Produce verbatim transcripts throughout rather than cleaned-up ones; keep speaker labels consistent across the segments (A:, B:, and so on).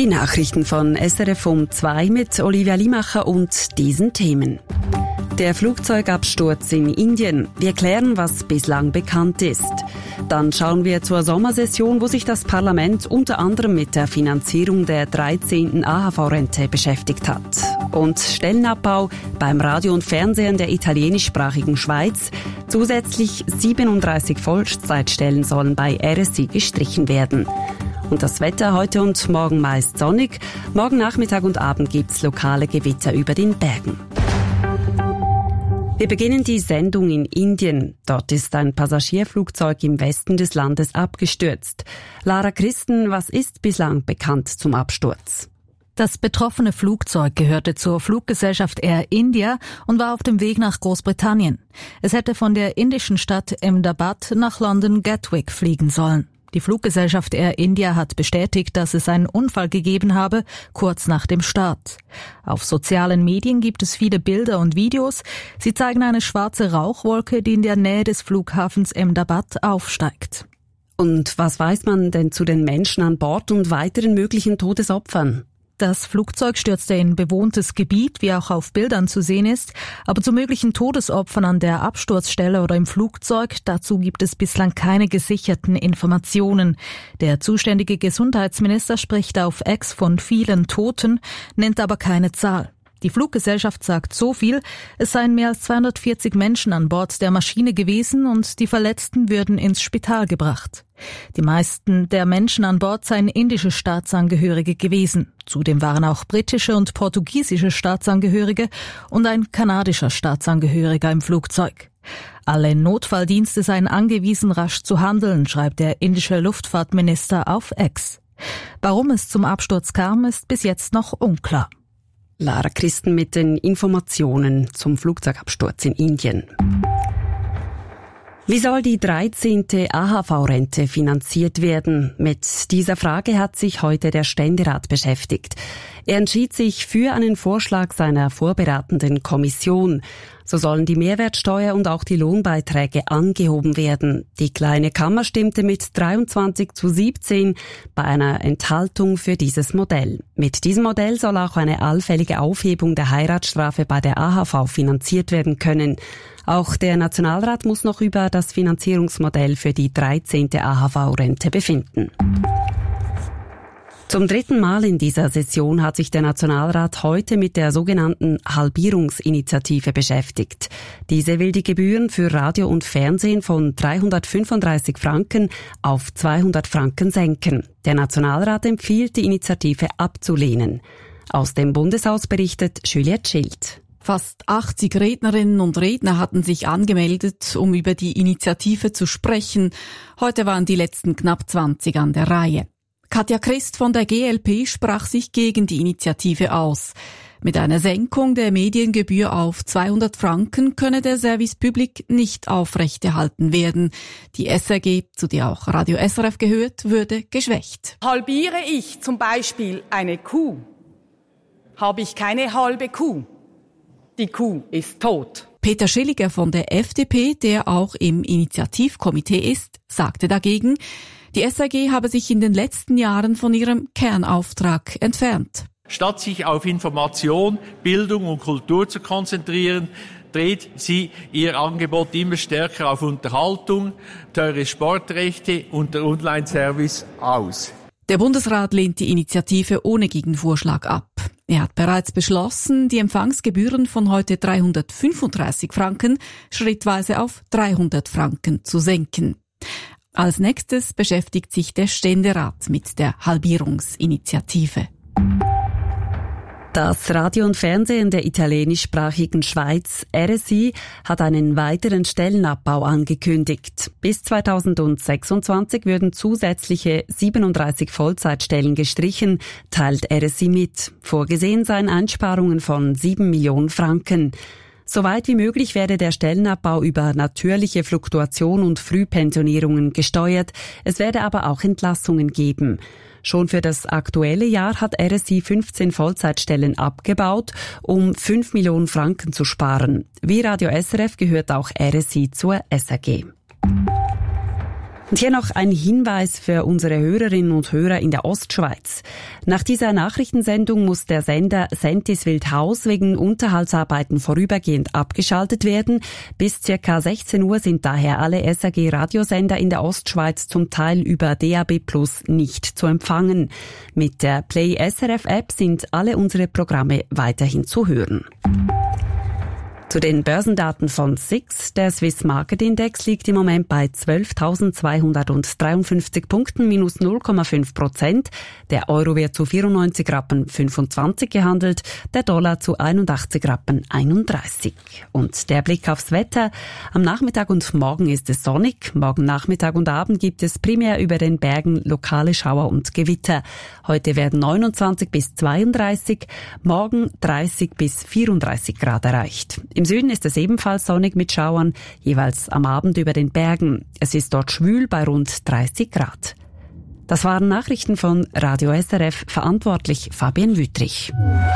A: Die Nachrichten von S R F um zwei mit Olivia Limacher und diesen Themen. Der Flugzeugabsturz in Indien. Wir klären, was bislang bekannt ist. Dann schauen wir zur Sommersession, wo sich das Parlament unter anderem mit der Finanzierung der dreizehnten A H V-Rente beschäftigt hat. Und Stellenabbau beim Radio und Fernsehen der italienischsprachigen Schweiz. Zusätzlich siebenunddreißig Vollzeitstellen sollen bei R S I gestrichen werden. Und das Wetter heute und morgen meist sonnig. Morgen Nachmittag und Abend gibt's lokale Gewitter über den Bergen. Wir beginnen die Sendung in Indien. Dort ist ein Passagierflugzeug im Westen des Landes abgestürzt. Lara Christen, was ist bislang bekannt zum Absturz?
B: Das betroffene Flugzeug gehörte zur Fluggesellschaft Air India und war auf dem Weg nach Großbritannien. Es hätte von der indischen Stadt Ahmedabad nach London Gatwick fliegen sollen. Die Fluggesellschaft Air India hat bestätigt, dass es einen Unfall gegeben habe, kurz nach dem Start. Auf sozialen Medien gibt es viele Bilder und Videos. Sie zeigen eine schwarze Rauchwolke, die in der Nähe des Flughafens Ahmedabad aufsteigt.
A: Und was weiß man denn zu den Menschen an Bord und weiteren möglichen Todesopfern?
B: Das Flugzeug stürzte in bewohntes Gebiet, wie auch auf Bildern zu sehen ist. Aber zu möglichen Todesopfern an der Absturzstelle oder im Flugzeug, dazu gibt es bislang keine gesicherten Informationen. Der zuständige Gesundheitsminister spricht auf X von vielen Toten, nennt aber keine Zahl. Die Fluggesellschaft sagt so viel, es seien mehr als zweihundertvierzig Menschen an Bord der Maschine gewesen und die Verletzten würden ins Spital gebracht. Die meisten der Menschen an Bord seien indische Staatsangehörige gewesen. Zudem waren auch britische und portugiesische Staatsangehörige und ein kanadischer Staatsangehöriger im Flugzeug. Alle Notfalldienste seien angewiesen, rasch zu handeln, schreibt der indische Luftfahrtminister auf X. Warum es zum Absturz kam, ist bis jetzt noch unklar.
A: Lara Christen mit den Informationen zum Flugzeugabsturz in Indien. Wie soll die dreizehnte A H V-Rente finanziert werden? Mit dieser Frage hat sich heute der Ständerat beschäftigt. Er entschied sich für einen Vorschlag seiner vorberatenden Kommission. So sollen die Mehrwertsteuer und auch die Lohnbeiträge angehoben werden. Die Kleine Kammer stimmte mit dreiundzwanzig zu siebzehn bei einer Enthaltung für dieses Modell. Mit diesem Modell soll auch eine allfällige Aufhebung der Heiratsstrafe bei der A H V finanziert werden können. Auch der Nationalrat muss noch über das Finanzierungsmodell für die dreizehnte A H V-Rente befinden. Zum dritten Mal in dieser Session hat sich der Nationalrat heute mit der sogenannten Halbierungsinitiative beschäftigt. Diese will die Gebühren für Radio und Fernsehen von dreihundertfünfunddreißig Franken auf zweihundert Franken senken. Der Nationalrat empfiehlt, die Initiative abzulehnen. Aus dem Bundeshaus berichtet Juliette Schild.
C: Fast achtzig Rednerinnen und Redner hatten sich angemeldet, um über die Initiative zu sprechen. Heute waren die letzten knapp zwanzig an der Reihe. Katja Christ von der G L P sprach sich gegen die Initiative aus. Mit einer Senkung der Mediengebühr auf zweihundert Franken könne der Service Public nicht aufrechterhalten werden. Die S R G, zu der auch Radio S R F gehört, würde geschwächt.
D: Halbiere ich zum Beispiel eine Kuh, habe ich keine halbe Kuh. Die Kuh ist tot.
C: Peter Schilliger von der F D P, der auch im Initiativkomitee ist, sagte dagegen, die S R G habe sich in den letzten Jahren von ihrem Kernauftrag entfernt.
E: Statt sich auf Information, Bildung und Kultur zu konzentrieren, dreht sie ihr Angebot immer stärker auf Unterhaltung, teure Sportrechte und der Online-Service aus.
C: Der Bundesrat lehnt die Initiative ohne Gegenvorschlag ab. Er hat bereits beschlossen, die Empfangsgebühren von heute dreihundertfünfunddreißig Franken schrittweise auf dreihundert Franken zu senken. Als nächstes beschäftigt sich der Ständerat mit der Halbierungsinitiative.
A: Das Radio und Fernsehen der italienischsprachigen Schweiz, R S I, hat einen weiteren Stellenabbau angekündigt. Bis zweitausendsechsundzwanzig würden zusätzliche siebenunddreißig Vollzeitstellen gestrichen, teilt R S I mit. Vorgesehen seien Einsparungen von sieben Millionen Franken. Soweit wie möglich werde der Stellenabbau über natürliche Fluktuation und Frühpensionierungen gesteuert. Es werde aber auch Entlassungen geben. Schon für das aktuelle Jahr hat R S I fünfzehn Vollzeitstellen abgebaut, um fünf Millionen Franken zu sparen. Wie Radio S R F gehört auch R S I zur S R G. Und hier noch ein Hinweis für unsere Hörerinnen und Hörer in der Ostschweiz. Nach dieser Nachrichtensendung muss der Sender Sentis Wildhaus wegen Unterhaltsarbeiten vorübergehend abgeschaltet werden. Bis ca. sechzehn Uhr sind daher alle S R G-Radiosender in der Ostschweiz zum Teil über D A B plus nicht zu empfangen. Mit der Play S R F App sind alle unsere Programme weiterhin zu hören. Zu den Börsendaten von S I X. Der Swiss Market Index liegt im Moment bei zwölftausendzweihundertdreiundfünfzig Punkten, minus null Komma fünf Prozent. Der Euro wird zu vierundneunzig Rappen fünfundzwanzig gehandelt, der Dollar zu einundachtzig Rappen einunddreißig. Und der Blick aufs Wetter. Am Nachmittag und morgen ist es sonnig. Morgen Nachmittag und Abend gibt es primär über den Bergen lokale Schauer und Gewitter. Heute werden neunundzwanzig bis zweiunddreißig, morgen dreißig bis vierunddreißig Grad erreicht. Im Süden ist es ebenfalls sonnig mit Schauern, jeweils am Abend über den Bergen. Es ist dort schwül bei rund dreißig Grad. Das waren Nachrichten von Radio S R F, verantwortlich Fabian Wüttrich.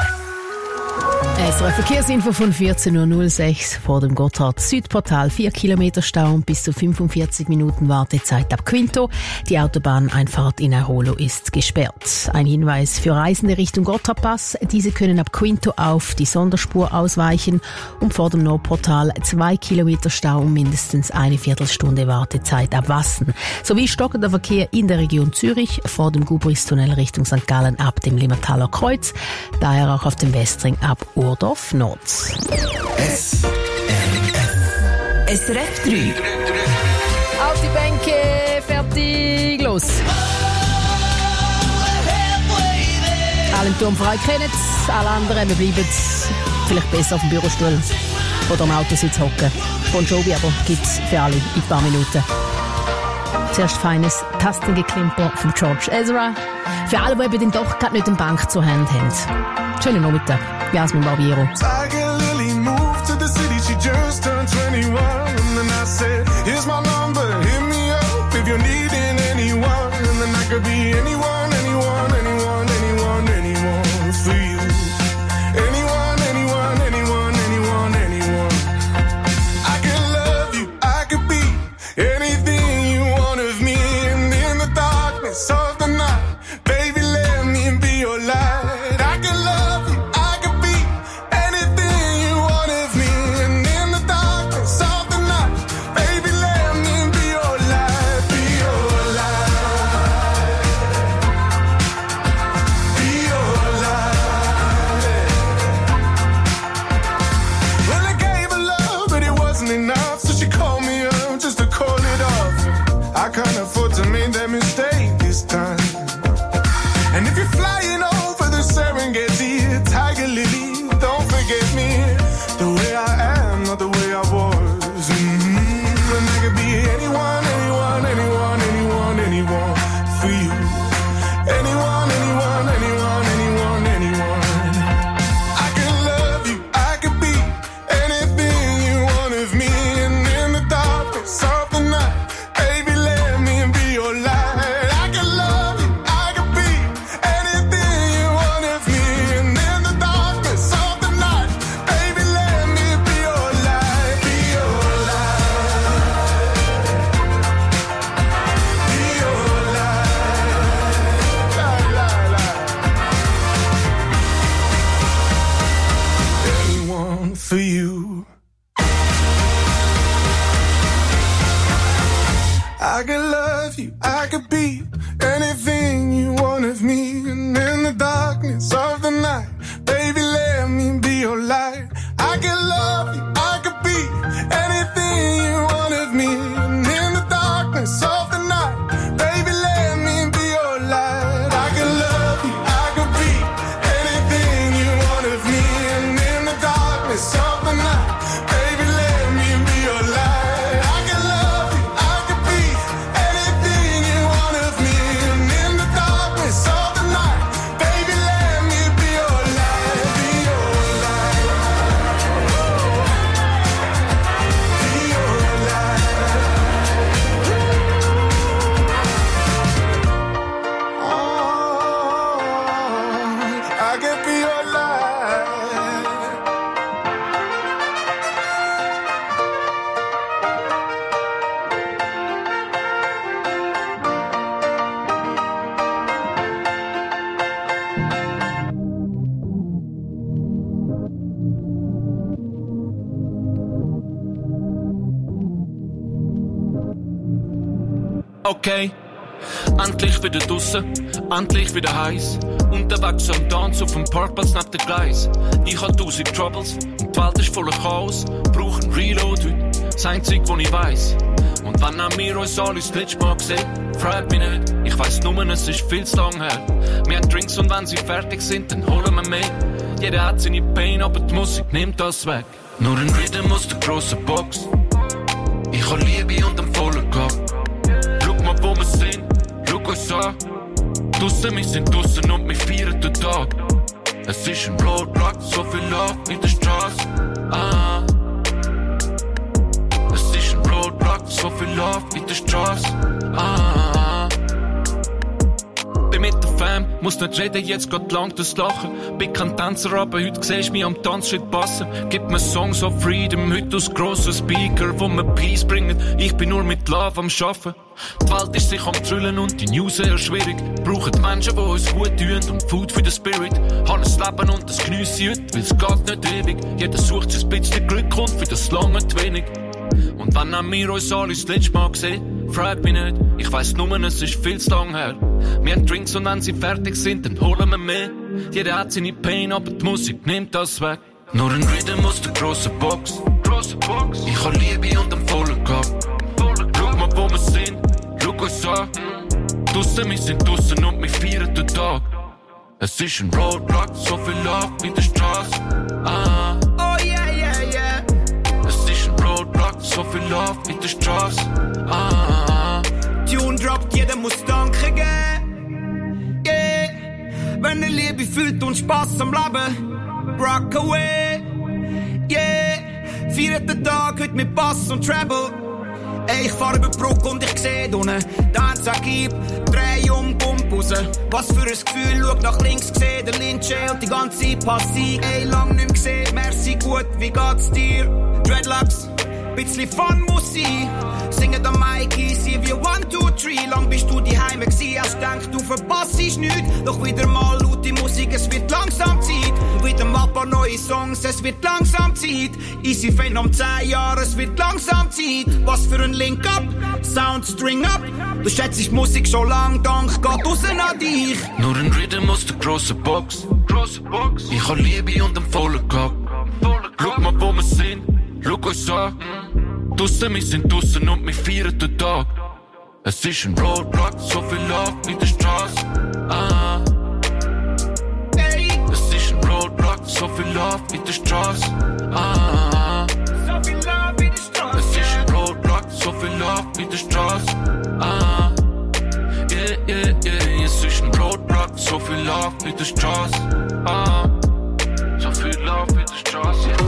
F: S R F Verkehrsinfo von vierzehn Uhr null sechs vor dem Gotthard-Südportal. Vier Kilometer Stau und bis zu fünfundvierzig Minuten Wartezeit ab Quinto. Die Autobahneinfahrt in Airolo ist gesperrt. Ein Hinweis für Reisende Richtung Gotthardpass. Diese können ab Quinto auf die Sonderspur ausweichen und vor dem Nordportal zwei Kilometer Stau und mindestens eine Viertelstunde Wartezeit ab Wassen. Sowie stockender Verkehr in der Region Zürich vor dem Gubristunnel Richtung Sankt Gallen ab dem Limmertaler Kreuz. Daher auch auf dem Westring ab Urdorf Nord.
G: S R F. S R F drei.
F: Auf die Bänke, fertig, los. Alle im Turm frei kennen es, alle anderen, wir bleiben vielleicht besser auf dem Bürostuhl oder am Autositz hocken. Bon Jovi aber gibt's für alle in ein paar Minuten. Zuerst feines Tastengeklimper von George Ezra. Für alle, die eben dann doch gerade nicht eine Bank zur Hand haben. Schönen Nachmittag. Jasmin Barbiero.
H: Tiger Lily moved to the city, she just turned twenty-one. And then I said, here's my number, hit me up if you're needing anyone. And then I could be anyone, anyone, anyone, anyone, anyone for you. Anyone, anyone, anyone, anyone, anyone. I could love you, I could be anything you want of me. And in the darkness of the night, baby, let me be your light. I can love you, I can be anything you want of me. And in the darkness of the night, baby, let me be your light, be your light, be your light. Well, I gave her love, but it wasn't enough, so she called me up just to call it off. I can't afford to make that mistake this time. And if you're flying over the Serengeti, Tiger Lily, don't forget me. The way I am, not the way I was. Mm-hmm. And I could be anyone, anyone, anyone, anyone, anyone for you. Anyone, anyone, anyone, anyone, anyone. I can love you, I could be anything you want of me. And in the darkness of the night, baby, let me be your light. I can love you, I could be anything you want of me. And in the darkness of the night, baby, let me be your light, be your light, be your light, light, light, light. Anyone for you. I could love you, I could be anything you want of me. And in the darkness of the night, baby, let me be your light. I could love you, I could be anything you want of me. And in the darkness of the night, baby, let me be your light. I could love you, I could be anything you want of me. And in the darkness of the night, baby, let me be your light. I could love you, I could be anything you want of
I: Okay, endlich wieder draussen, endlich wieder heiß. Unterwegs am Tanz auf dem Parkplatz neben dem Gleis. Ich hab tausend Troubles und die Welt ist voller Chaos. Brauch ein Reload heute, das Einzige, was ich weiss. Und wenn auch wir uns alle das letzte Mal gesehen, frag mich nicht, ich weiss nur, es ist viel zu lang her. Wir haben Drinks und wenn sie fertig sind, dann holen wir mehr. Jeder hat seine Pain, aber die Musik nimmt das weg. Nur ein Rhythm aus der grossen Box. Ich hab Liebe und einen vollen Kopf. Schau mal, wo wir sind, schau uns an. Draussen, wir sind draussen und wir feiern den Tag. Es ist ein Roadblock, so viel Love in der Straße. Ah. Es ist ein Roadblock, so viel Love in der Straße. Ah. Bin mit der Fam, muss nicht reden, jetzt geht lang das Lachen. Bin kein Tänzer, aber heute siehst du mich am Tanzschritt passen. Gib mir Songs of Freedom, heute aus grossen Speaker, wo mir Peace bringen. Ich bin nur mit Love am Schaffen. Die Welt ist sich am Trüllen und die News sehr schwierig. Brauchen Menschen, die uns gut tun und Food für den Spirit. Haben ein Leben und das geniesse heute, weil es geht nicht ewig. Jeder sucht sich ein bisschen Glück und für das lange zu wenig. Und wenn auch wir uns alle das letzte Mal gesehen, frag mich nicht, ich weiss nur, es ist viel zu lang her. Wir haben Drinks und wenn sie fertig sind, dann holen wir mehr. Jeder hat seine Pain, aber die Musik nimmt das weg. Nur ein Rhythm aus der grossen Box. Grosse Box. Ich hab Liebe und einen vollen Kopf. Schau mal, wo wir sind, schau uns an. Draussen, wir sind draussen und wir feiern den Tag. Es ist ein Roadblock, so viel Love in der Straße. Ah.
J: Oh yeah, yeah, yeah.
I: Es ist ein Roadblock, so viel Love in der Straße. Ah.
J: Tune droppt, jeder muss danken geben. Yeah. Wenn er Liebe fühlt und Spass am Leben. Rock away. Yeah. Feiert den Tag heute mit Bass und Treble. Ey, ich fahr über die Brücke und ich seh unten Dance gib, dreh um, Pump raus. Was für ein Gefühl, schau nach links, seh der Lindsay und die ganze Passik. Ey, lang nicht mehr gesehen, merci gut, wie geht's dir? Dreadlocks, bisschen Fun muss sein. Singen der Mikey, sie wie one, two, three. Lang bist du die Heime gsi, hast denkt, du verpasst nichts. Doch wieder mal laute Musik, es wird langsam Zeit. Und wieder mal paar neue Songs, es wird langsam Zeit. Easy Fan um zehn Jahre, es wird langsam Zeit. Was für ein Link-Up, Sound String Up. Du schätzt die Musik schon lang, Dank geht raus an dich.
I: Nur ein Rhythm aus der grossen Box. Grosse Box. Ich hab Liebe und einen vollen Kopf. Schau mal, wo wir sind, schau uns an. Draussen, wir sind draussen und wir feiern den Tag. Es ist ein Roadblock, so viel Love in der Straße. Ah.
J: Hey.
I: Es ist ein Roadblock, so viel Love in der Straße. Ah.
J: So viel Love in der Straße.
I: Es ist ein Roadblock, so viel Love in der Straße. Ah. Yeah, yeah, yeah. Es ist ein Roadblock, so viel Love in der Straße. Ah. So viel Love in der Straße, yeah.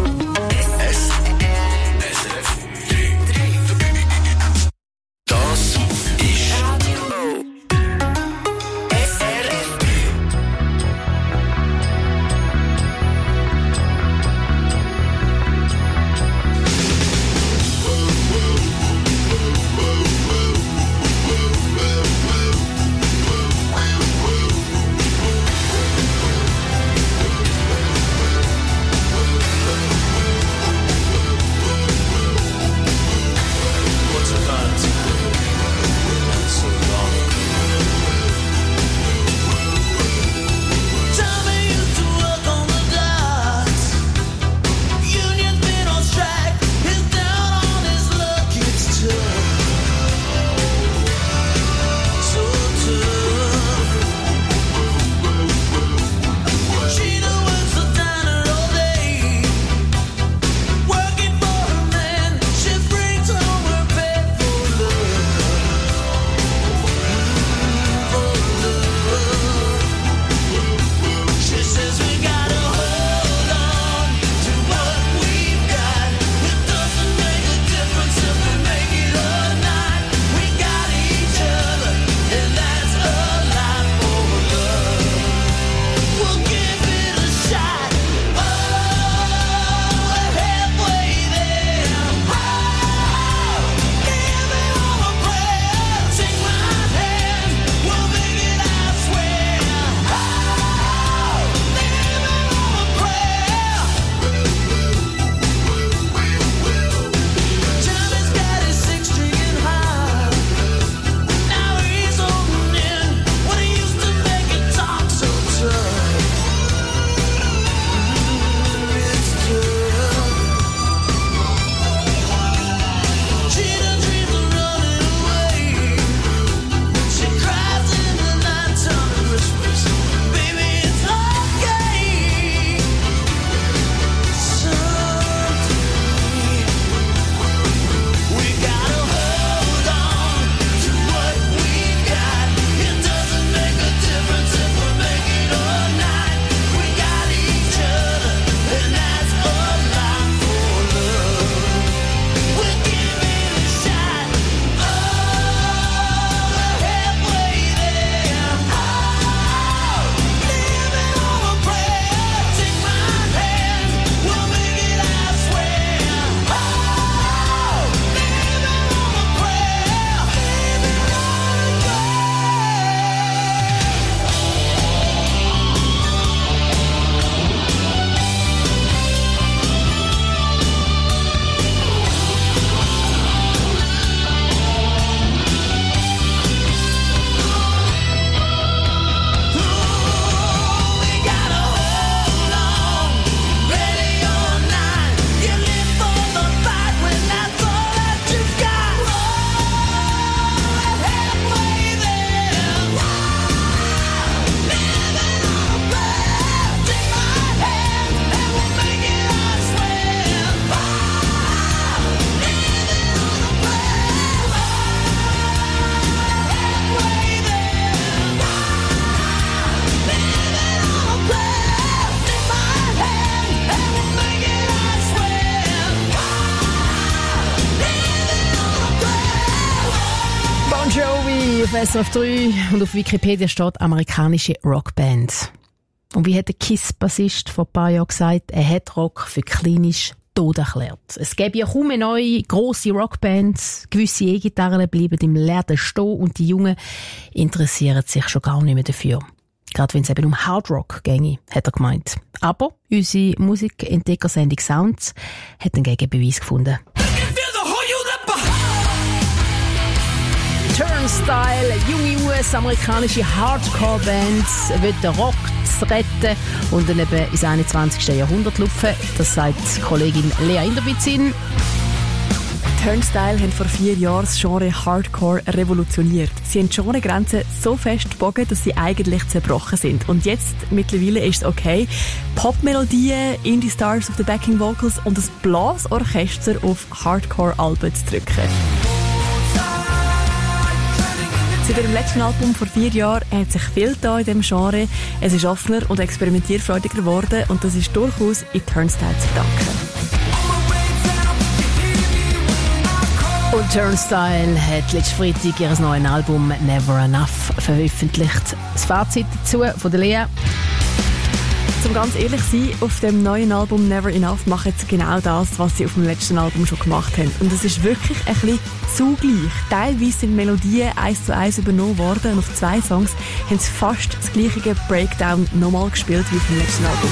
F: Jovi auf S R F drei und auf Wikipedia steht amerikanische Rockband. Und wie hat der Kiss-Bassist vor ein paar Jahren gesagt, er hat Rock für klinisch tot erklärt. Es gäbe ja kaum eine neue, grosse Rockband. Gewisse E-Gitarren bleiben im Laden stehen und die Jungen interessieren sich schon gar nicht mehr dafür. Gerade wenn es eben um Hard Rock ginge, hat er gemeint. Aber unsere Musikentdecker-Sendung Sounds hat einen Gegenbeweis gefunden. Turnstile, junge U S-amerikanische Hardcore-Band, will den Rock retten und dann eben ins einundzwanzigsten Jahrhundert lupfen. Das sagt Kollegin Lea Inderbitzin.
K: Turnstile haben vor vier Jahren das Genre Hardcore revolutioniert. Sie haben die Genregrenzen so fest gebogen, dass sie eigentlich zerbrochen sind. Und jetzt, mittlerweile, ist es okay, Popmelodien, Indie-Stars auf den Backing Vocals und das Blasorchester auf Hardcore-Alben zu drücken. Seit ihrem letzten Album vor vier Jahren hat sich viel getan in diesem Genre. Es ist offener und experimentierfreudiger geworden und das ist durchaus in Turnstile zu verdanken.
F: Und Turnstile hat letzten Freitag ihr neues Album Never Enough veröffentlicht. Das Fazit dazu von der Lea.
K: Zum ganz ehrlich sein, auf dem neuen Album Never Enough machen sie genau das, was sie auf dem letzten Album schon gemacht haben. Und es ist wirklich ein bisschen zugleich. Teilweise sind Melodien eins zu eins übernommen worden und auf zwei Songs haben sie fast das gleiche Breakdown nochmal gespielt wie auf dem letzten Album.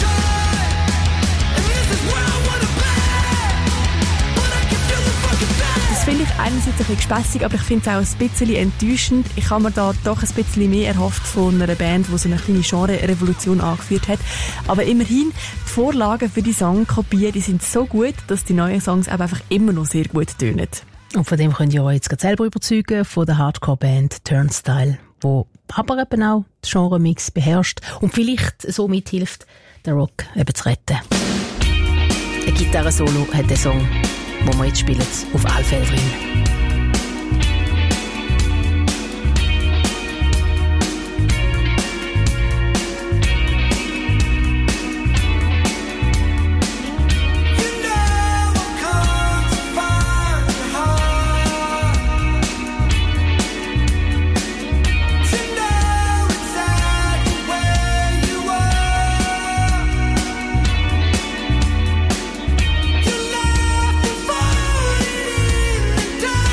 K: Das finde ich einerseits ein bisschen gespässig, aber ich finde es auch ein bisschen enttäuschend. Ich habe mir da doch ein bisschen mehr erhofft von einer Band, die so eine kleine Genre-Revolution angeführt hat. Aber immerhin, die Vorlagen für die Songkopien, die sind so gut, dass die neuen Songs einfach immer noch sehr gut tönen.
F: Und von dem könnt ihr euch jetzt selber überzeugen, von der Hardcore-Band Turnstile, wo aber eben auch den Genre-Mix beherrscht und vielleicht so mithilft, den Rock eben zu retten. Ein Gitarre-Solo hat der Song, wo wir jetzt spielen, auf alle Fälle drin.
H: Die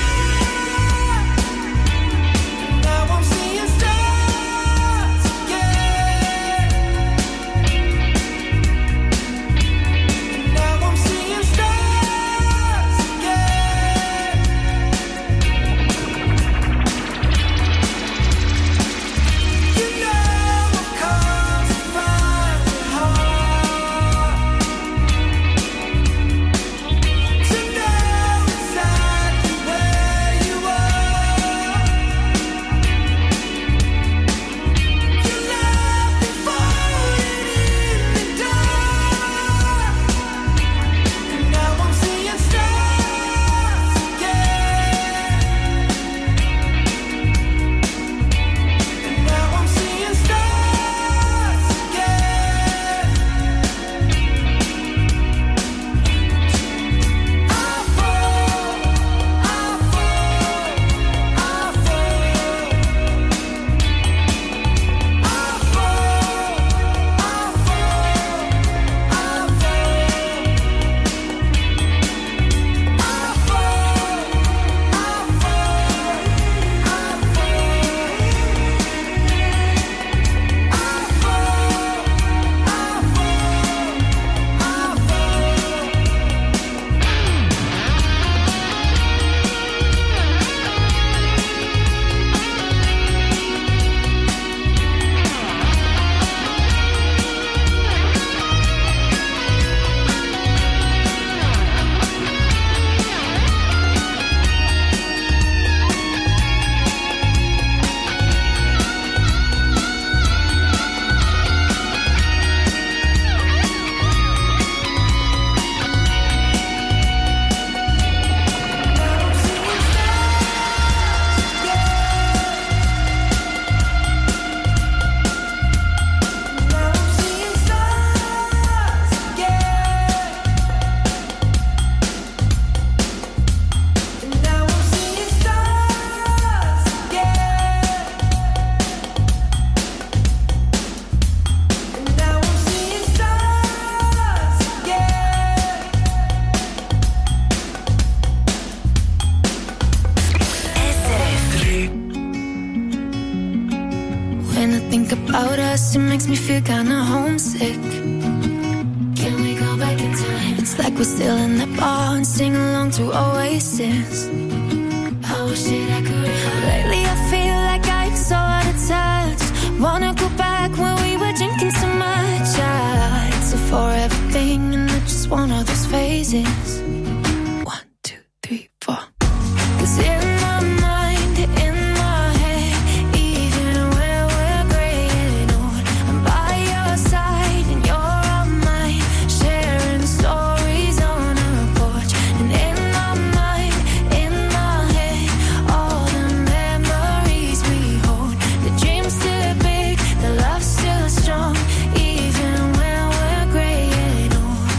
L: think about us, it makes me feel kinda homesick. Can we go back in time? It's like we're still in the bar and sing along to Oasis. I wish that I could. Lately I feel like I'm so out of touch. Wanna go back when we were drinking so much. Ah, it's a forever thing and I just want all those phases. One, two, three, four. 'Cause in my mind, in my head, even when we're graying old, I'm by your side and you're on mine, sharing stories on a porch. And in my mind, in my head, all the memories we hold. The dream's still big, the love's still strong, even when we're graying old.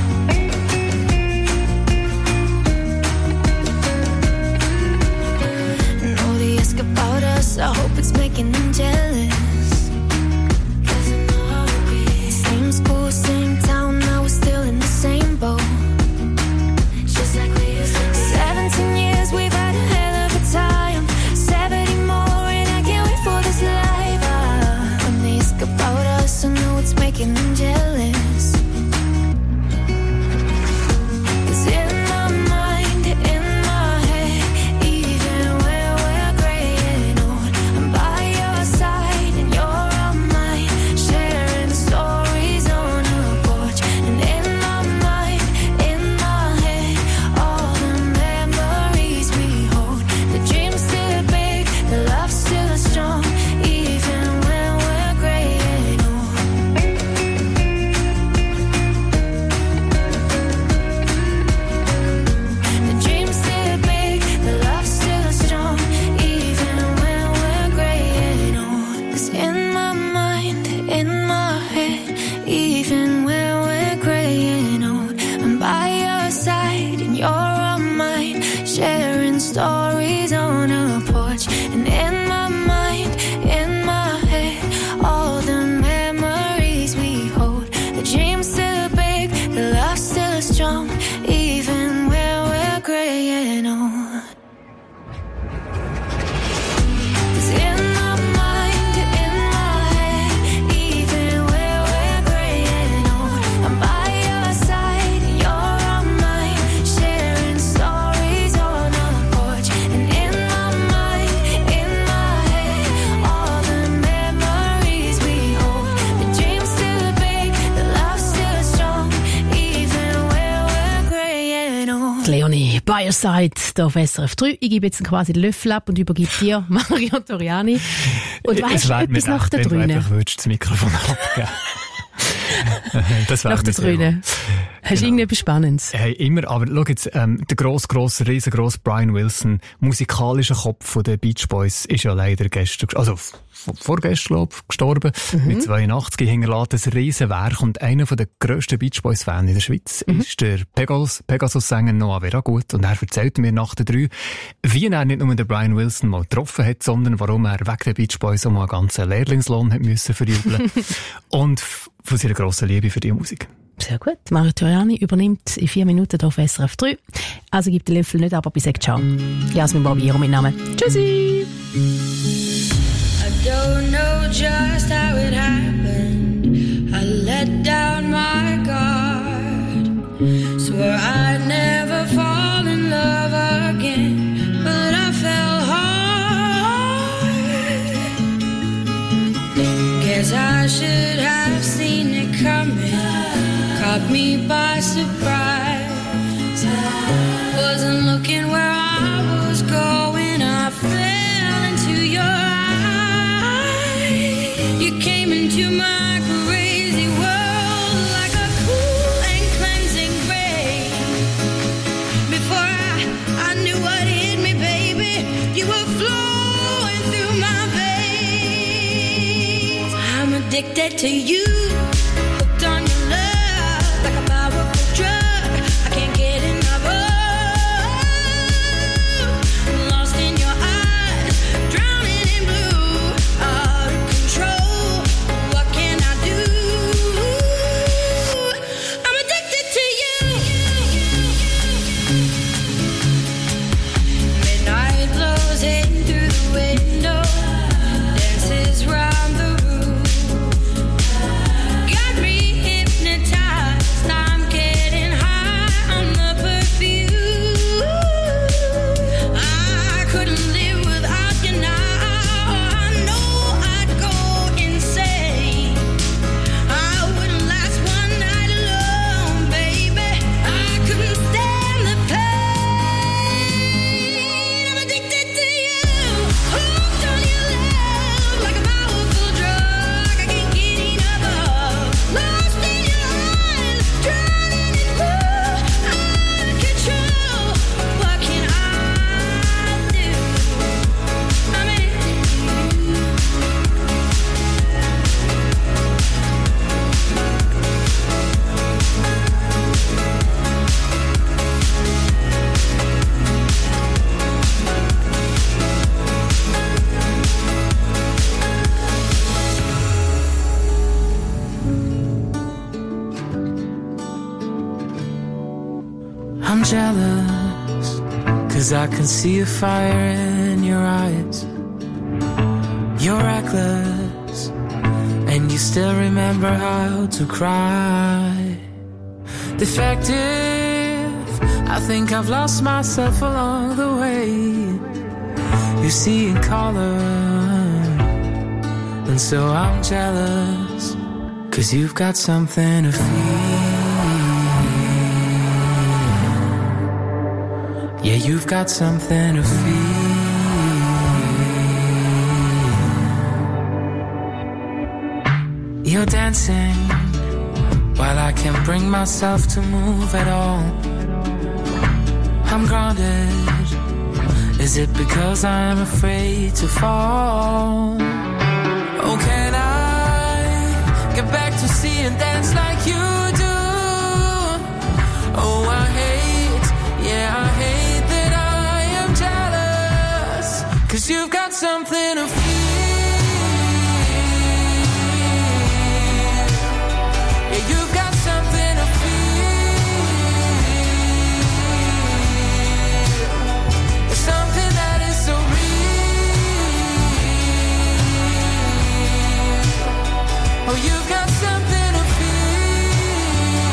L: And all they ask about us, I hope it's making them jealous. 'Cause I know how it be. Same school, same town, now we're still in the same boat. Just like we used to be. Seventeen years, we've had a hell of a time. Seventy more, and I can't wait for this life. Ah, when they ask about us, I know it's making them jealous. 'Cause in my mind, in my head, even when we're graying old, I'm by your side and you're on mine, sharing stories on a porch. And in my mind, in my head, all the memories we hold. The dream's still big, the love's still strong, even when we're graying old. The dream's still big, the love's still strong, even when we're graying old. 'Cause in my mind, in my head, even when we're graying old, I'm by your side and you're on mine, sharing stories on a porch. And in my mind, in my head, all the memories we hold. The dream's still big, the love's still strong, even when we're graying old. 'Cause in my mind, in my head, even when we're graying old, I'm by your side and you're on mine, sharing stories on a porch. And in my mind, in my head, all the memories we hold. The dream's still big, the love's still strong, even when we're graying old.
F: Leonie, by your side, hier auf S R F drei. Ich gebe jetzt quasi den Löffel ab und übergebe dir, Mario Toriani. Und weißt du etwas nach der
M: Wenn du
F: Drüne?
M: einfach würdest das Mikrofon abgeben. Das
F: Nach der Drüne. Hast du irgendetwas Spannendes?
M: Hey, immer, aber schau jetzt, ähm, der gross, gross, riesengroß Brian Wilson, musikalischer Kopf von den Beach Boys, ist ja leider gestern, also v- vorgestern, glaube ich, gestorben,
F: Mhm.
M: mit zweiundachtzig, hinterlässt ein Riesenwerk und einer der grössten Beach Boys Fans in der Schweiz
F: Mhm.
M: ist der Pegasus, Pegasus-Sänger Noah Veragut und er erzählt mir nach der drei, wie er nicht nur den Brian Wilson mal getroffen hat, sondern warum er wegen der Beach Boys auch mal einen ganzen Lehrlingslohn hat müssen verjubeln und f- von seiner grossen Liebe für die Musik.
F: Sehr gut. Mario Toriani übernimmt in vier Minuten hier auf S R F drei. Also gibt den Löffel nicht ab, aber ich sage ciao. Jasmin Barbiero, mein Name. Tschüssi!
N: I don't know just how it happened. I let down my guard. Swore I'd never fall in love again, but I fell hard. Guess I should have seen it coming. Caught me by surprise. Wasn't looking where I was going. I fell into your eyes. You came into my crazy world like a cool and cleansing rain. Before I, I knew what hit me, baby, you were flowing through my veins. I'm addicted to you, hooked on your love like a powerful drug. I can't get enough of. Lost in your eyes, drowning in blue, out of control. What can I do? I'm addicted to you. Midnight blows in through the window, dances round the room.
O: jealous, 'cause I can see a fire in your eyes. You're reckless, and you still remember how to cry. Defective, I think I've lost myself along the way. You see in color, and so I'm jealous, 'cause you've got something to feel. Yeah, you've got something to feel. You're dancing while I can't bring myself to move at all. I'm grounded. Is it because I'm afraid to fall? Oh, can I get back to see and dance like you do? Oh, I hate, yeah, I hate that I am jealous, 'cause you've got something to feel. Yeah, you've got something to feel. It's something that is so real. Oh, you've got something to feel.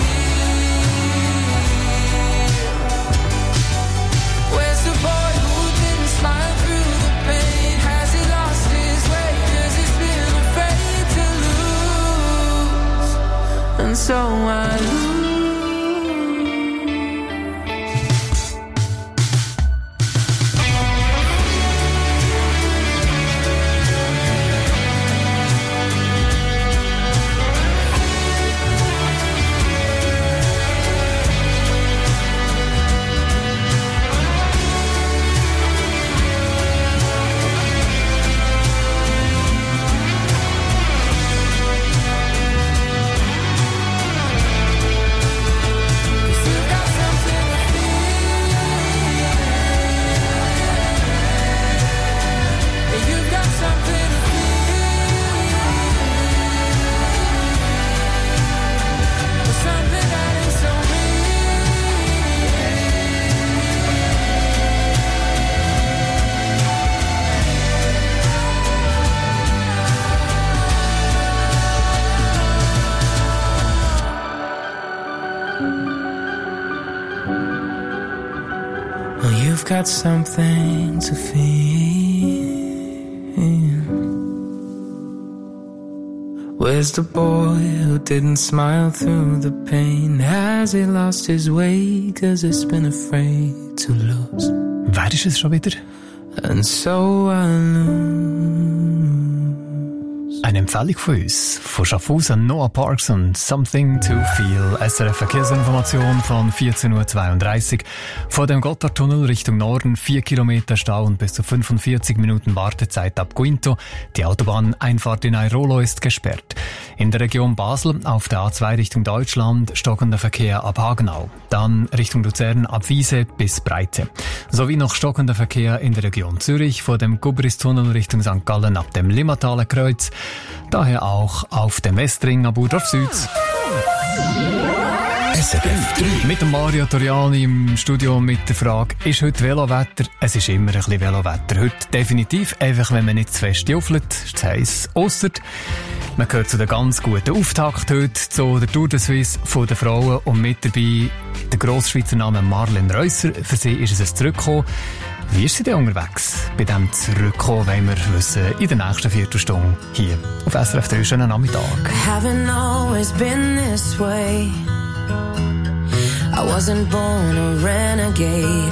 O: Where's the boy who didn't smile through the pain? Has he lost his way? 'Cause he's been afraid to lose. And so I lose. Got something to feel. Where's the boy who didn't smile through the pain? Has he lost his way? 'Cause he's been afraid to lose.
M: Wer ist es schon wieder?
O: And so I lose.
M: Eine Empfehlung von uns, von Schaffhausen, Noah Parks und Something to Feel. S R F Verkehrsinformation von vierzehn Uhr zweiunddreißig. Vor dem Gotthardtunnel Richtung Norden vier Kilometer Stau und bis zu fünfundvierzig Minuten Wartezeit ab Quinto. Die Autobahneinfahrt in Airolo ist gesperrt. In der Region Basel auf der A zwei Richtung Deutschland stockender Verkehr ab Hagenau. Dann Richtung Luzern ab Wiese bis Breite. Sowie noch stockender Verkehr in der Region Zürich vor dem Gubristunnel Richtung Sankt Gallen ab dem Limmathaler Kreuz. Daher auch auf dem Westring ab Urdorf Süd. S R F drei. Mit dem Mario Toriani im Studio mit der Frage, ist heute Velowetter? Es ist immer ein bisschen Velowetter. Heute definitiv, einfach wenn man nicht zu fest juffelt, ist es heiss. Ausser, man gehört zu der ganz guten Auftakt heute zu der Tour de Suisse von den Frauen und mit dabei der Grossschweizer Name Marlen Reusser. Für sie ist es ein Zurückkommen. Wie ist sie denn unterwegs? Bei dem Zurückkommen wollen wir wissen in der nächsten Viertelstunde hier auf S R F drei. Schönen Nachmittag.
L: Haven't always been this way. I wasn't born a renegade.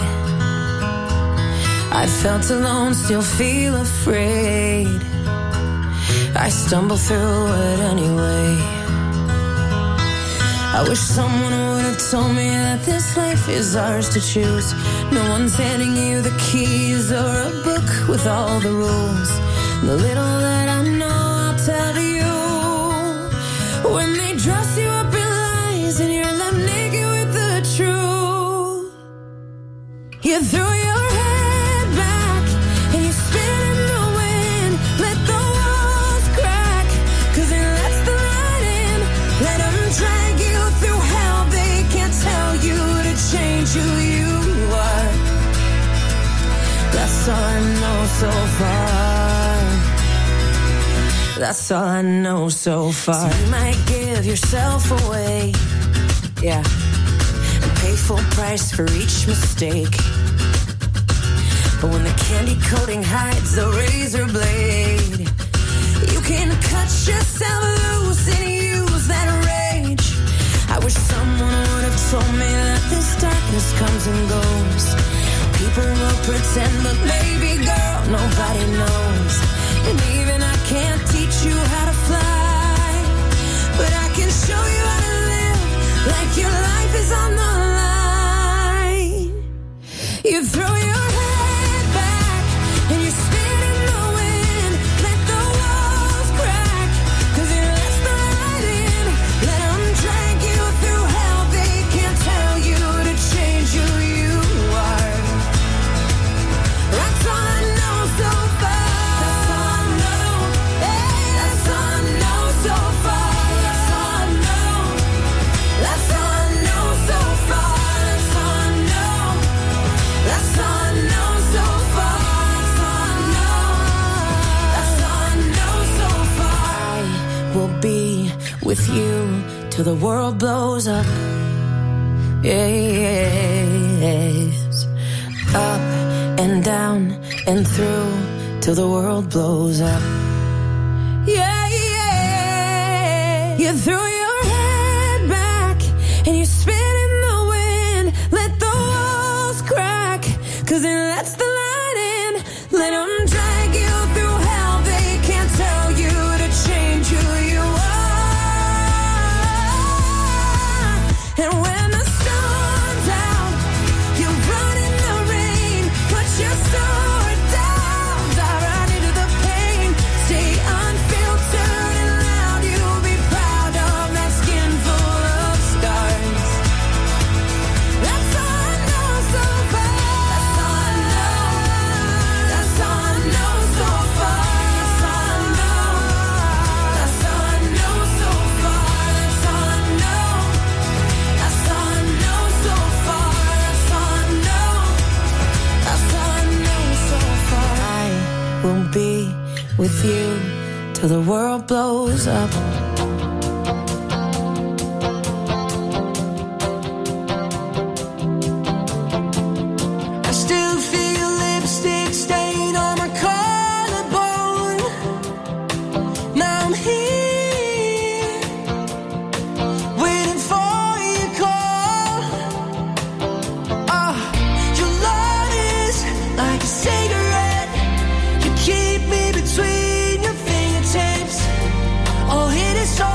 L: I felt alone, still feel afraid. I stumble through it anyway. I wish someone would have told me that this life is ours to choose. No one's handing you the keys or a book with all the rules. The little that I know I'll tell to you. When they dress you up in lies and you're left naked with the truth. You threw your head back and you spin in the wind. Let the walls crack, 'cause it lets the light in. Let them drag you through hell. They can't tell you to change who you
P: so far. That's all I know so far. So you might give yourself away, yeah, and pay full price for each mistake. But when the candy coating hides the razor blade, you can cut yourself loose and use that rage. I wish someone would have told me that this darkness comes and goes. People will pretend, but baby girl, nobody knows. And even I can't teach you how to fly, but I can show you how to live like your life is on the line. You throw your head back and you spin in the wind. Let the walls crack, 'cause it lets the light in. Let them drag you through hell. They can't tell you to change who you are. That's all I know so far. That's all I know. Hey, that's all I know so far. That's all I know. That's all I know so far. That's all I know. That's all I know so far. That's all I know. That's all I know so far. I will be with you till the world blows up. Yes. Up and down and through till the world blows up. Yeah, yeah. You threw your head back and you spin in the wind. Let the walls crack, 'cause it lets the light in. Let them drag you through hell. They can't tell you to change who you are. And when the sun's out, you run in the rain. Put your sword down, dive right into the pain. Stay unfiltered and loud. You'll be proud of that skin full of scars. That's all I know so far. That's all I know. That's all I know so far. That's all I know. That's all I know so far. That's all I know. That's all I know so far. That's all I know. That's all I know so far. I will be with you till the world blows up. I still feel lipstick stain on my collarbone. Now I'm here, waiting for your call. Ah, your love is like a cigarette. You keep me between your fingertips. Oh, hit it so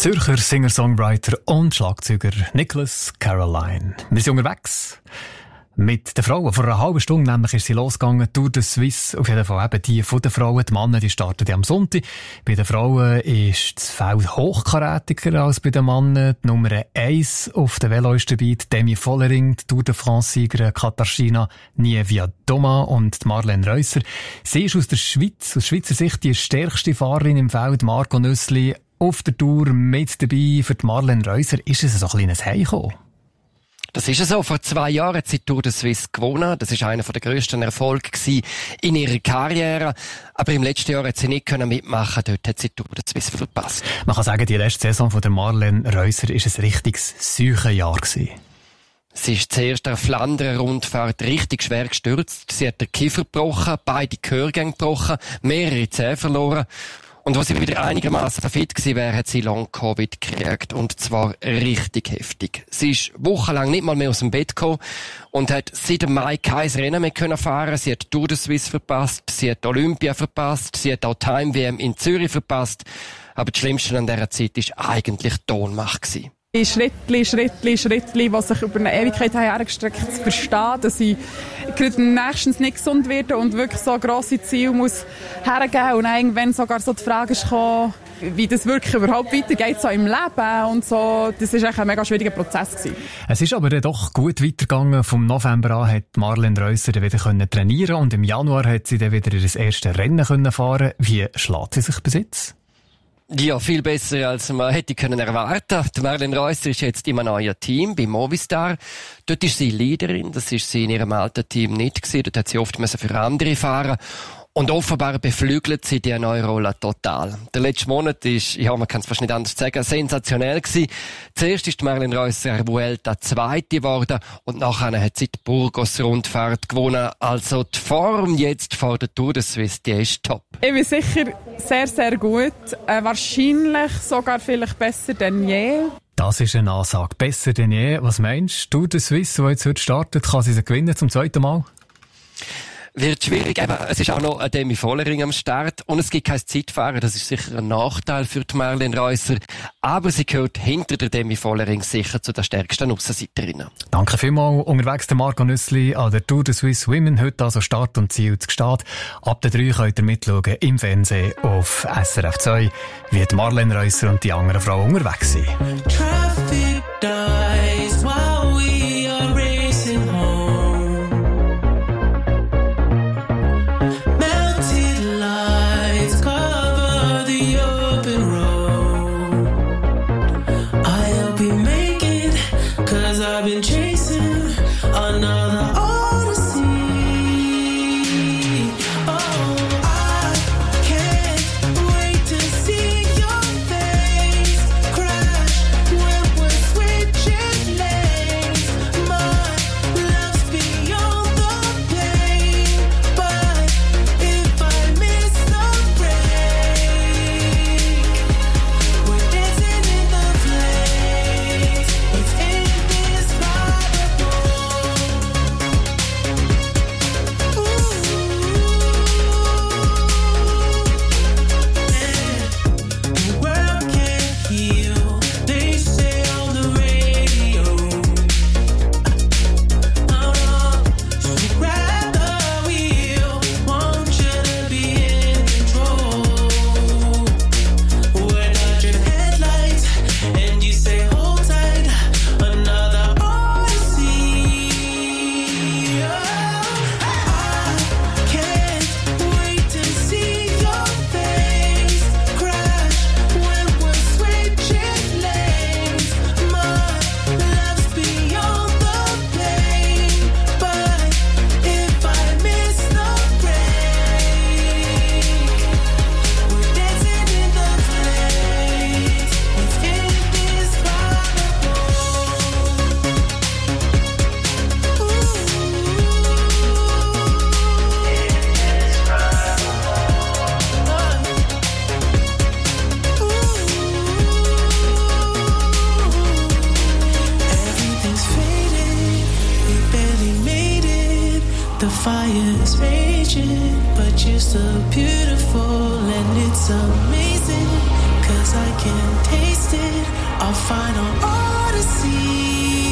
M: Zürcher Singer-Songwriter und Schlagzeuger Nicholas Caroline. Wir sind unterwegs mit den Frauen. Vor einer halben Stunde nämlich ist sie losgegangen, Tour de Suisse. Auf jeden Fall eben die von den Frauen. Die Männer, die starten ja am Sonntag. Bei den Frauen ist das Feld hochkarätiger als bei den Männern. Die Nummer eins auf der Velo ist dabei, die Demi Vollering, die Tour de France-Siegerin Katarzyna Niewiadoma und die Marlene Reusser. Sie ist aus der Schweiz, aus Schweizer Sicht die stärkste Fahrerin im Feld. Marco Nüssli auf der Tour mit dabei. Für die Marlene Reusser ist es so ein kleines Heimkommen.
Q: Das ist so. Vor zwei Jahren hat sie Tour de Suisse gewonnen. Das ist einer der grössten Erfolge in ihrer Karriere. Aber im letzten Jahr hat sie nicht mitmachen. Dort hat sie Tour de Suisse verpasst.
M: Man kann sagen, die letzte Saison von der Marlene Reusser war ein richtiges Seuchenjahr gewesen.
Q: Sie ist zuerst an der Flandern-Rundfahrt richtig schwer gestürzt. Sie hat den Kiefer gebrochen, beide Gehörgänge gebrochen, mehrere Zähne verloren. Und als sie wieder einigermaßen fit gewesen wäre, hat sie Long-Covid gekriegt. Und zwar richtig heftig. Sie ist wochenlang nicht mal mehr aus dem Bett gekommen und hat seit dem Mai kein Rennen mehr können fahren. Sie hat Tour de Suisse verpasst, sie hat Olympia verpasst, sie hat auch Time-W M in Zürich verpasst. Aber das Schlimmste an dieser Zeit war eigentlich die Ohnmacht gewesen.
R: Schrittli, Schrittli, Schrittli, was sich über eine Ewigkeit hergestreckt zu verstehen, dass ich gerade nächstens nicht gesund werde und wirklich so grosse Ziele muss hergeben und irgendwann sogar so die Frage ist gekommen, wie das wirklich überhaupt weitergeht so im Leben und so. Das war ein mega schwieriger Prozess gewesen.
M: Es ist aber dann doch gut weitergegangen. Vom November an hat Marlene Reusser dann wieder trainieren und im Januar hat sie dann wieder das erste Rennen können fahren. Wie schlägt sie sich bis jetzt?
Q: Ja, viel besser, als man hätte können erwarten. Die Marlene Reusser ist jetzt in einem neuen Team, bei Movistar. Dort ist sie Leaderin, das ist sie in ihrem alten Team nicht gewesen. Dort hat sie oft für andere fahren. Und offenbar beflügelt sie die neue Rolle total. Der letzte Monat ist, ja, man kann es fast nicht anders sagen, sensationell gewesen. Zuerst ist die Marlene Reusser Vuelta Zweite geworden und nachher hat sie die Burgos-Rundfahrt gewonnen. Also die Form jetzt vor der Tour de Suisse, die ist top.
R: Ich bin sicher sehr, sehr gut. Äh, wahrscheinlich sogar vielleicht besser denn je.
M: Das ist eine Ansage. Besser denn je. Was meinst du? Tour de Suisse, die jetzt heute startet, kann sie sie gewinnen zum zweiten Mal?
Q: Wird schwierig, eben. Es ist auch noch eine Demi Vollering am Start und es gibt kein Zeitfahren. Das ist sicher ein Nachteil für die Marlene Reusser. Aber sie gehört hinter der Demi Vollering sicher zu den stärksten Aussenseiterinnen.
M: Danke vielmals. Unterwegs der Marco Nüssli an der Tour de Suisse Women. Heute also Start und Ziel zu Gstaad. Ab der drei könnt ihr mitschauen im Fernsehen auf S R F zwei, wie die Marlene Reusser und die anderen Frauen unterwegs sind.
O: Traffic dies while we are racing home. I've been chasing another odyssey. Oh, I can't wait to see your face crash when we're switching lanes. My love's beyond the pain, but if I miss the break, we're dancing in the flames. It's in fire's raging, but you're so beautiful and it's amazing. 'cause I can taste it. Our final odyssey.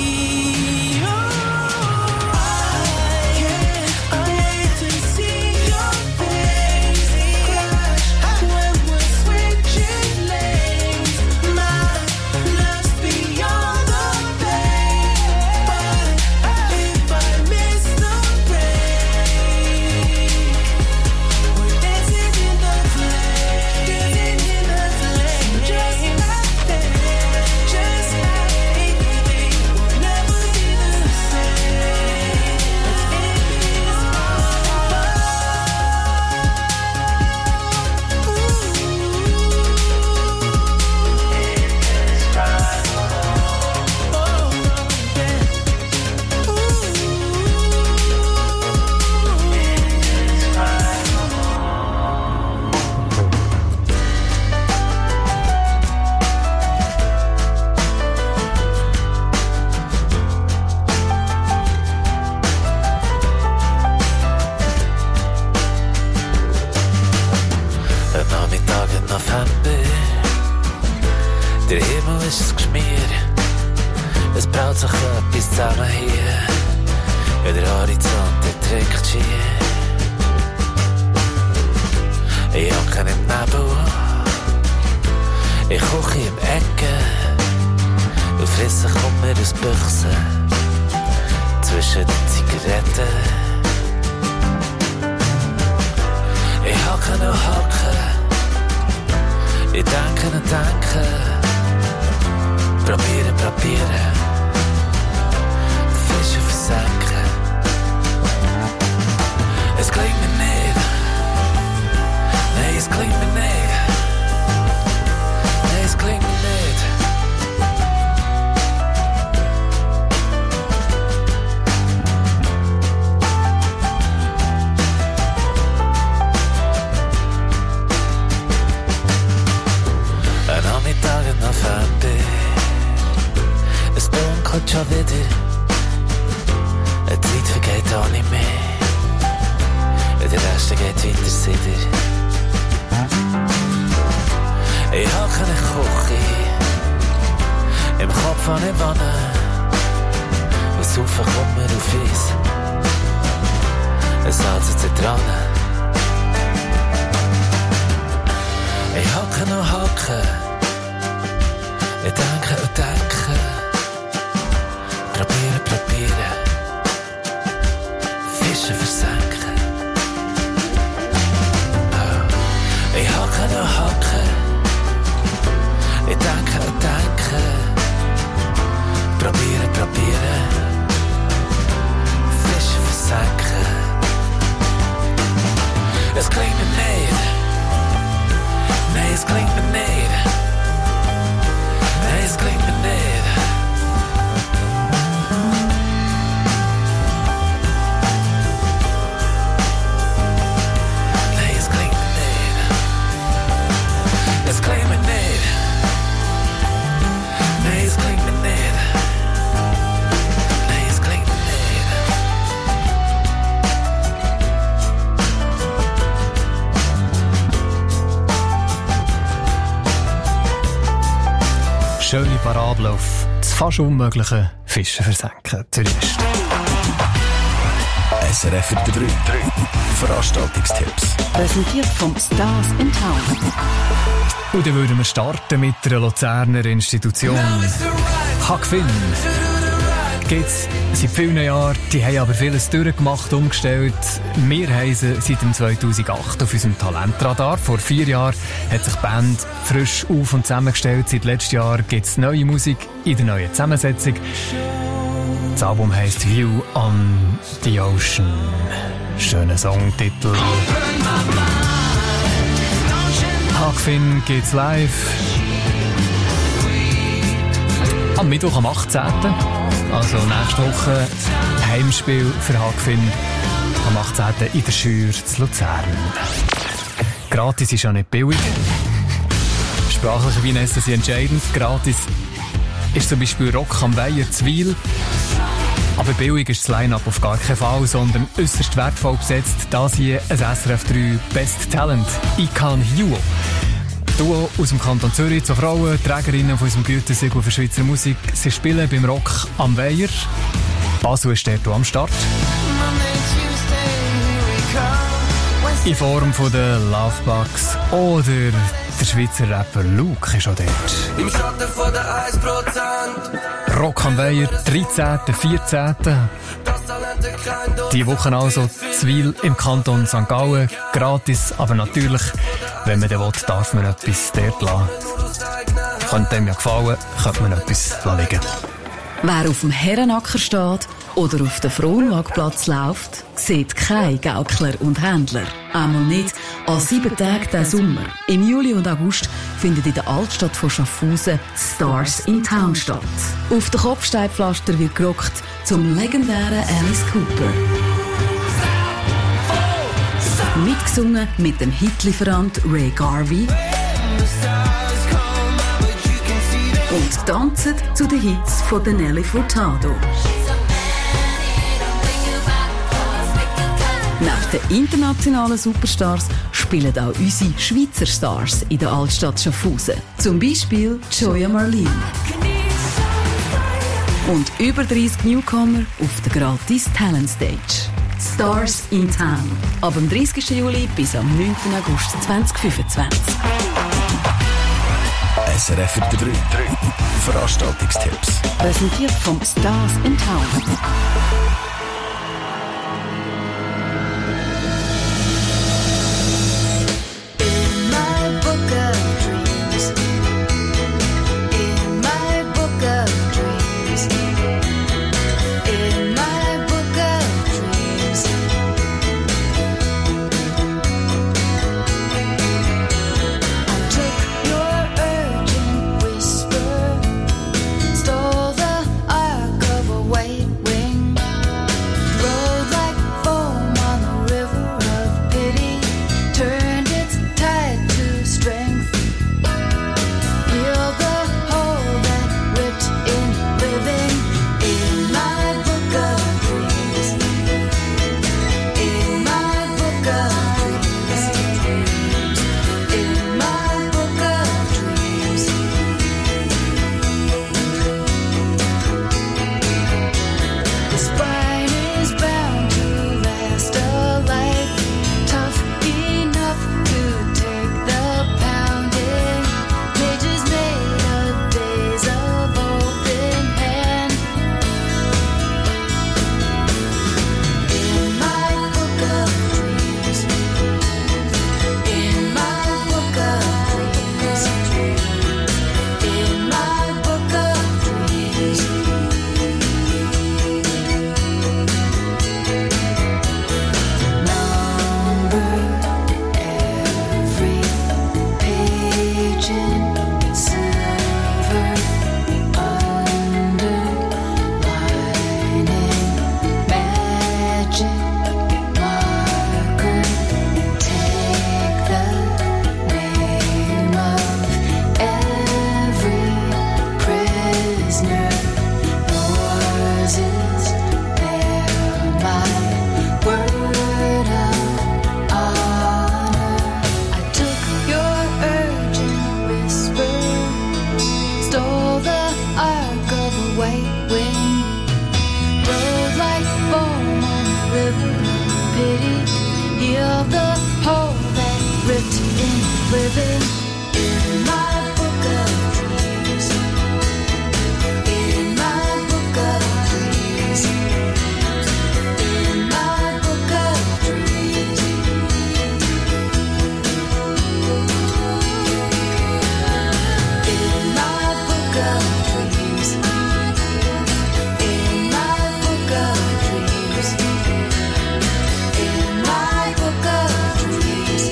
S: Der Himmel ist geschmiert, es braut sich etwas zusammen hier. Ja, der Horizont, der trägt schier. Ich hocke im Nebel, ich koche im Ecke und frisse Kummer aus Büchsen zwischen den Zigaretten. Ich hocke noch hocke, ich denke und denke, probieren, probieren, Fische versenken. Es klingt mir nicht, nein, es klingt mir nicht, nein, es klingt mir nicht. Ein Nachmittag im November, es dunkelt schon wieder, die Zeit vergeht auch nicht mehr, und der Rest geht weiter sider. Ich hocke in der Küche, im Kopf an der Wanne, und saufe Kummer auf Eis, es salzt sich dran. Ich hocke noch hocke, ich denke und denke, probieren, probieren, Fische versenken. Oh. Ich hocke noch hocke, ich denke und denke, probieren, probieren, Fische versenken. Es klingt mir nicht, nein, es klingt mir nicht, nein, es klingt mir nicht. Nein, es klingt mir nicht. Es klingt mir nicht. Nein, es klingt mir nicht. Nein, es klingt mir nicht.
M: Schöne Parabel auf das fast unmögliche Fische versenken. Zuerst.
T: S R F drei. Veranstaltungstipps.
A: Präsentiert vom Stars in Town.
M: Und dann würden wir starten mit einer Luzerner Institution. Hackfin. Gibt's seit vielen Jahren, die haben aber vieles durchgemacht, umgestellt. Wir haben sie seit dem zweitausendacht auf unserem Talentradar. Vor vier Jahren hat sich die Band frisch auf- und zusammengestellt. Seit letztem Jahr gibt es neue Musik in der neuen Zusammensetzung. Das Album heisst View on the Ocean. Schöner Songtitel. Hackfin geht's live. Am Mittwoch am achtzehnten Also nächste Woche Heimspiel für Hackfin am achtzehnten in der Schür zu Luzern. Gratis ist ja nicht billig. Sprachliche Finesse sind entscheidend. Gratis ist zum Beispiel Rock am Weiher zu Wil. Aber billig ist das Line-Up auf gar keinen Fall, sondern äußerst wertvoll besetzt. Das hier ein S R F drei Best Talent, Ikan Huo. Duo aus dem Kanton Zürich, zwei Frauen, Trägerinnen von unserem Gütesiegel für Schweizer Musik. Sie spielen beim Rock am Weiher. Basel ist dort am Start. In Form von den Lovebugs. Oder der Schweizer Rapper Luke ist auch dort.
T: Im Schatten von der eins Prozent.
M: Rock am Weiher, dreizehnten vierzehnten Die Woche also Zwil im Kanton Sankt Gallen. Gratis, aber natürlich, wenn man den will, darf man etwas dort lassen. Könnte dem ja gefallen, könnte man etwas liegen.
U: Wer auf dem Herrenacker steht oder auf dem Fronwagplatz läuft, sieht keine Gaukler und Händler. Einmal nicht an sieben Tagen diesen Sommer. Im Juli und August findet in der Altstadt von Schaffhausen Stars in Town statt. Auf den Kopfsteinpflaster wird gerockt zum legendären Alice Cooper. Mitgesungen mit dem Hitlieferant Ray Garvey. Und tanzen zu den Hits von Nelly Furtado. Neben den internationalen Superstars spielen auch unsere Schweizer Stars in der Altstadt Schaffhausen. Zum Beispiel Joya Marlene. Und über dreißig Newcomer auf der gratis Talent Stage. Stars in Town. Ab dem dreißigsten Juli bis am neunten August zweitausendfünfundzwanzig.
V: S R F drei. Veranstaltungstipps.
U: Präsentiert vom Stars in Town.
L: Stole the ark of a white wing.
W: living in my book of dreams. In my book of dreams. In my book of dreams. In my book of dreams. In my book of dreams. In my book of dreams.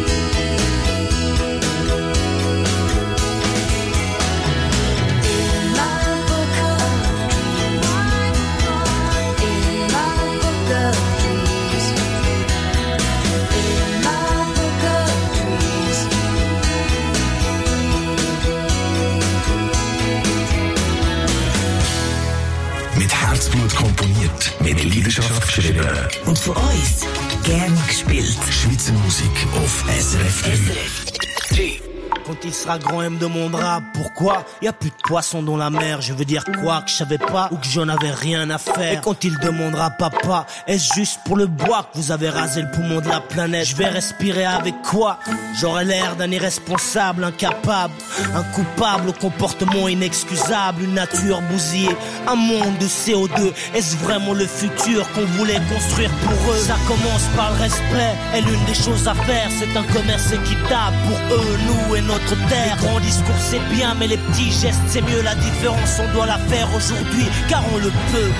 V: Herzblut komponiert, mit Leidenschaft geschrieben.
G: Und von uns gern gespielt.
V: Schweizer Musik auf S R F drei.
B: Quand il sera grand, il me demandera pourquoi y a plus de poissons dans la mer. Je veux dire quoi, que je savais pas ou que j'en avais rien à faire. Et quand il demandera papa, est-ce juste pour le bois que vous avez rasé le poumon de la planète? Je vais respirer avec quoi? J'aurai l'air d'un irresponsable, incapable, un coupable au comportement inexcusable, une nature bousillée, un monde de C O deux. Est-ce vraiment le futur qu'on voulait construire pour eux? Ça commence par le respect, et l'une des choses à faire, c'est un commerce équitable pour eux, nous et notre terre. Les grands discours c'est bien, mais les petits gestes c'est mieux. La différence on doit la faire aujourd'hui, car on le peut.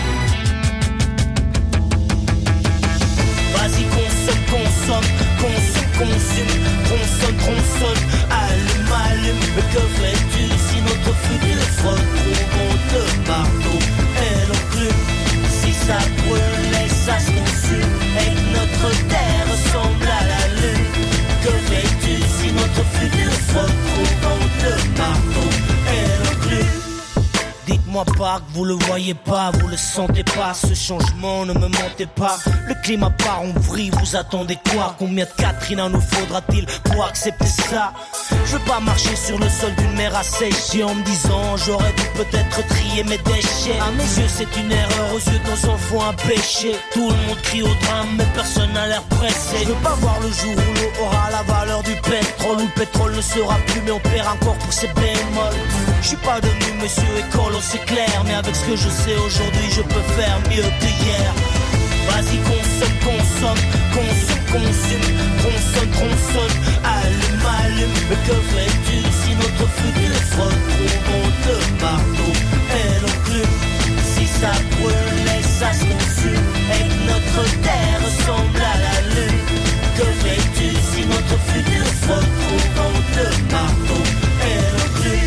B: Vas-y consomme, consomme, consomme, consomme, tronçonne, tronçonne, allume, allume. Mais que fais-tu si notre futur se retrouve de marteau et l'enclume? Si ça brûle et ça se consume, et que notre terre ressemble à la lune, que fais-tu si notre futur se retrouve de marteau et l'enclume? Dites-moi pas que vous le voyez pas, vous le sentez pas, ce changement, ne me mentez pas. Le climat part en vrille, vous attendez quoi? Combien de Katrina nous faudra-t-il pour accepter ça? Je veux pas marcher sur le sol d'une mer asséchée en me disant j'aurais dû peut-être trier mes déchets. À mes yeux c'est une erreur, aux yeux de nos enfants un péché. Tout le monde crie au drame mais personne n'a l'air pressé. Je veux pas voir le jour où l'eau aura la valeur du pétrole, où le pétrole ne sera plus mais on perd encore pour ses bémols. Je suis pas devenu monsieur écolo c'est clair, mais avec ce que je sais aujourd'hui je peux faire mieux que hier. Vas-y consomme, consomme, consomme, consomme, tronçonne, tronçonne, allume, allume. Mais que fais-tu si notre futur se retrouve de marteau et l'enclume? Si ça brûle et ça se consume, et que notre terre ressemble à la lune, que fais-tu si notre futur se retrouve de marteau et l'enclume?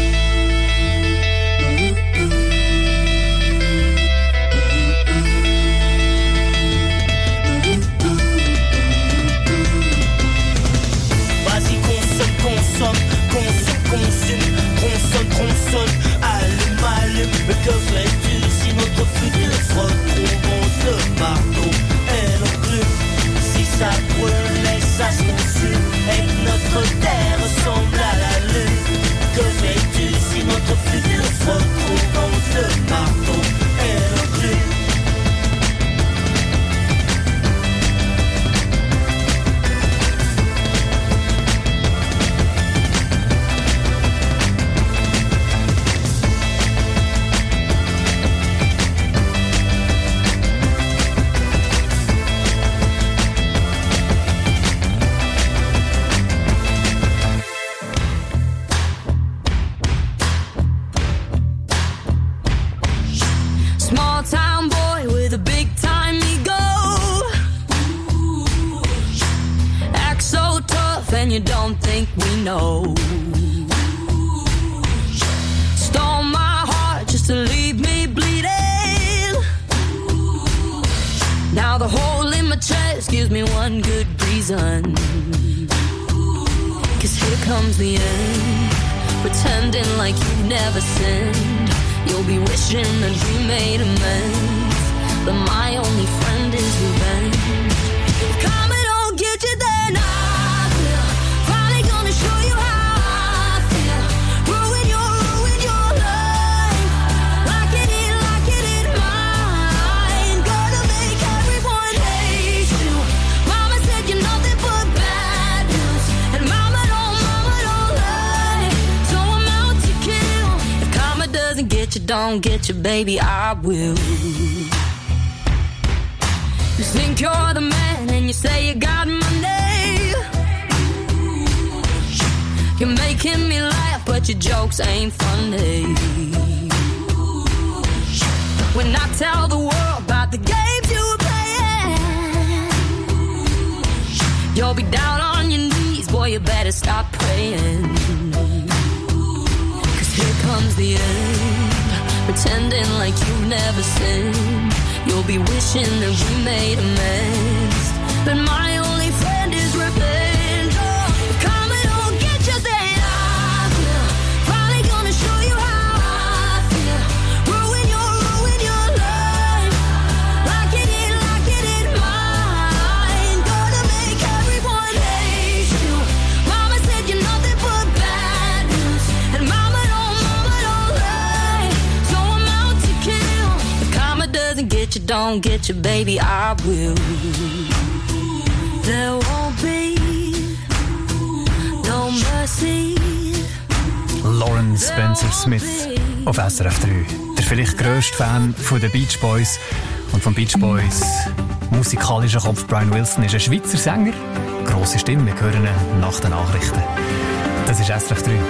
B: Consomme, consomme, consomme, tronçonne, tronçonne, allume, allume. Mais que fais-tu si notre futur se retrouve de marteau et l'enclume? Si ça brûle et ça se consume, et que notre terre ressemble à la lune, que fais-tu si notre futur se retrouve de marteau et l'enclume? You don't think we know. Stole my heart just to leave me bleeding. Now the hole in my chest gives me one good reason. Cause here comes the end, pretending like you've never sinned. You'll be wishing that we made amends, but my only friend is revenge. Come and I'll get you there now. You don't get you, baby, I will. You think you're the man and you say you got money. You're making me laugh, but your jokes ain't funny. When I tell the world about the games you were playing, you'll be down on your knees, boy, you better stop praying. Cause here comes the end, pretending like you've never sinned. You'll be wishing that we made amends, but my only friend is revenge. Oh, come and I'll get you there. I will. Finally gonna show you how I feel. Ruin your, ruin your life. Like it in, like it in mine. Gonna make everyone hate you. Mama said you're nothing but bad.
W: don't get you, baby, I will. There won't be no mercy.
M: Lauren Spencer Smith auf S R F drei. Der vielleicht grösste Fan von den Beach Boys und von Beach Boys musikalischer Kopf Brian Wilson ist ein Schweizer Sänger. Grosse Stimme, wir hören ihn nach den Nachrichten. Das ist S R F drei.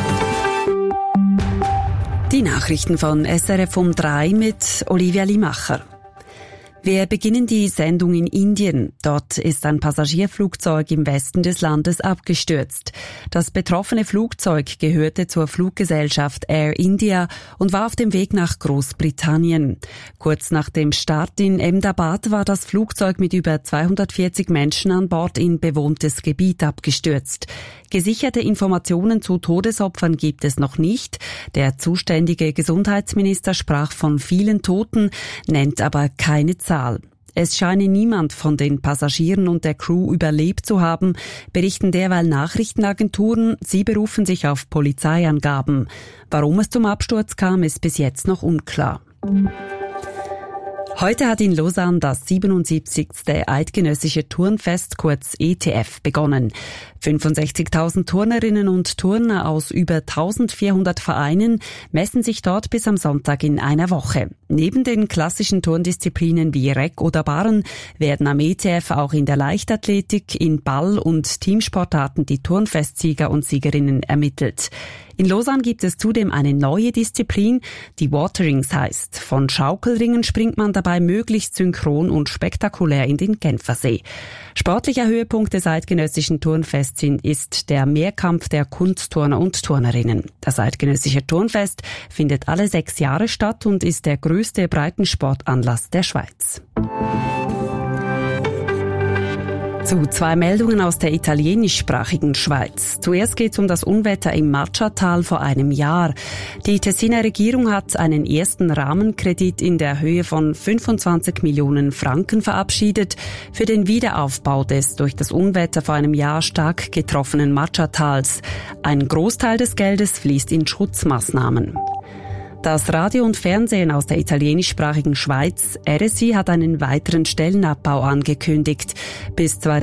A: Die Nachrichten von S R F um drei mit Olivia Limacher. Wir beginnen die Sendung in Indien. Dort ist ein Passagierflugzeug im Westen des Landes abgestürzt. Das betroffene Flugzeug gehörte zur Fluggesellschaft Air India und war auf dem Weg nach Großbritannien. Kurz nach dem Start in Ahmedabad war das Flugzeug mit über zweihundertvierzig Menschen an Bord in bewohntes Gebiet abgestürzt. Gesicherte Informationen zu Todesopfern gibt es noch nicht. Der zuständige Gesundheitsminister sprach von vielen Toten, nennt aber keine Zahl. Es scheine niemand von den Passagieren und der Crew überlebt zu haben, berichten derweil Nachrichtenagenturen. Sie berufen sich auf Polizeiangaben. Warum es zum Absturz kam, ist bis jetzt noch unklar. Heute hat in Lausanne das siebenundsiebzigste Eidgenössische Turnfest, kurz E T F, begonnen. fünfundsechzigtausend Turnerinnen und Turner aus über eintausendvierhundert Vereinen messen sich dort bis am Sonntag in einer Woche. Neben den klassischen Turndisziplinen wie Reck oder Barren werden am E T F auch in der Leichtathletik, in Ball- und Teamsportarten die Turnfestsieger und Siegerinnen ermittelt. In Lausanne gibt es zudem eine neue Disziplin, die Waterrings heißt. Von Schaukelringen springt man dabei möglichst synchron und spektakulär in den Genfersee. Sportlicher Höhepunkt des Eidgenössischen Turnfests ist der Mehrkampf der Kunstturner und Turnerinnen. Das Eidgenössische Turnfest findet alle sechs Jahre statt und ist der größte Breitensportanlass der Schweiz. Zu zwei Meldungen aus der italienischsprachigen Schweiz. Zuerst geht es um das Unwetter im Marciatal vor einem Jahr. Die Tessiner Regierung hat einen ersten Rahmenkredit in der Höhe von fünfundzwanzig Millionen Franken verabschiedet für den Wiederaufbau des durch das Unwetter vor einem Jahr stark getroffenen Marciatals. Ein Großteil des Geldes fließt in Schutzmaßnahmen. Das Radio und Fernsehen aus der italienischsprachigen Schweiz, R S I, hat einen weiteren Stellenabbau angekündigt. Bis